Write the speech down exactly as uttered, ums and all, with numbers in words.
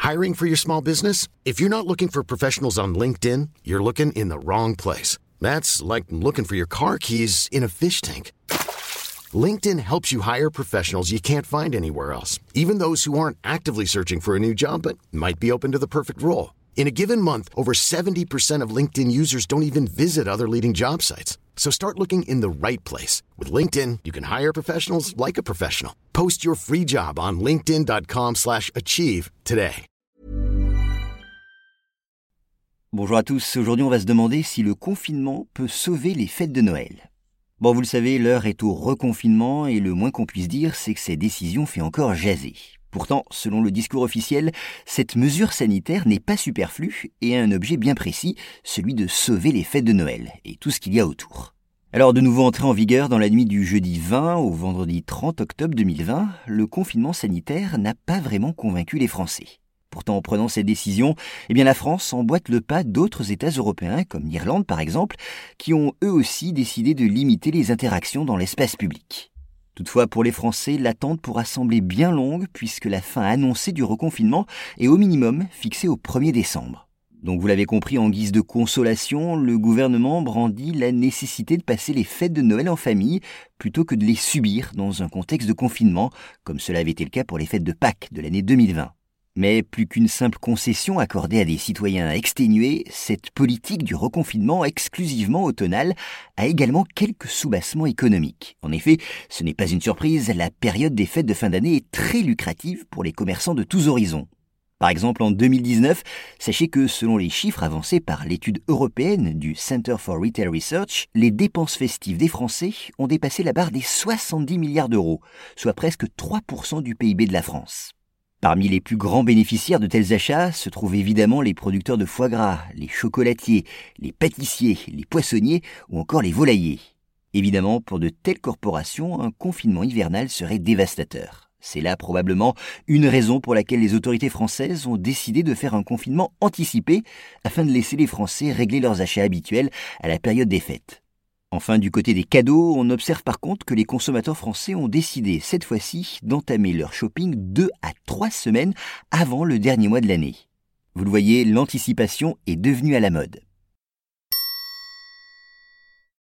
Hiring for your small business? If you're not looking for professionals on LinkedIn, you're looking in the wrong place. That's like looking for your car keys in a fish tank. LinkedIn helps you hire professionals you can't find anywhere else, even those who aren't actively searching for a new job but might be open to the perfect role. In a given month, over seventy percent of LinkedIn users don't even visit other leading job sites. So start looking in the right place. With LinkedIn, you can hire professionals like a professional. Post your free job on linkedin dot com slash achieve today. Bonjour à tous, aujourd'hui on va se demander si le confinement peut sauver les fêtes de Noël. Bon, vous le savez, l'heure est au reconfinement et le moins qu'on puisse dire, c'est que cette décision fait encore jaser. Pourtant, selon le discours officiel, cette mesure sanitaire n'est pas superflue et a un objet bien précis, celui de sauver les fêtes de Noël et tout ce qu'il y a autour. Alors, de nouveau entré en vigueur dans la nuit du jeudi vingt au vendredi trente octobre deux mille vingt, le confinement sanitaire n'a pas vraiment convaincu les Français. Pourtant, en prenant cette décision, eh bien la France emboîte le pas d'autres États européens, comme l'Irlande par exemple, qui ont eux aussi décidé de limiter les interactions dans l'espace public. Toutefois, pour les Français, l'attente pourra sembler bien longue puisque la fin annoncée du reconfinement est au minimum fixée au premier décembre. Donc vous l'avez compris, en guise de consolation, le gouvernement brandit la nécessité de passer les fêtes de Noël en famille plutôt que de les subir dans un contexte de confinement, comme cela avait été le cas pour les fêtes de Pâques de l'année deux mille vingt. Mais plus qu'une simple concession accordée à des citoyens exténués, cette politique du reconfinement exclusivement automnal a également quelques soubassements économiques. En effet, ce n'est pas une surprise, la période des fêtes de fin d'année est très lucrative pour les commerçants de tous horizons. Par exemple, en deux mille dix-neuf, sachez que selon les chiffres avancés par l'étude européenne du Center for Retail Research, les dépenses festives des Français ont dépassé la barre des soixante-dix milliards d'euros, soit presque trois pour cent du P I B de la France. Parmi les plus grands bénéficiaires de tels achats se trouvent évidemment les producteurs de foie gras, les chocolatiers, les pâtissiers, les poissonniers ou encore les volaillers. Évidemment, pour de telles corporations, un confinement hivernal serait dévastateur. C'est là probablement une raison pour laquelle les autorités françaises ont décidé de faire un confinement anticipé afin de laisser les Français régler leurs achats habituels à la période des fêtes. Enfin, du côté des cadeaux, on observe par contre que les consommateurs français ont décidé cette fois-ci d'entamer leur shopping deux à trois semaines avant le dernier mois de l'année. Vous le voyez, l'anticipation est devenue à la mode.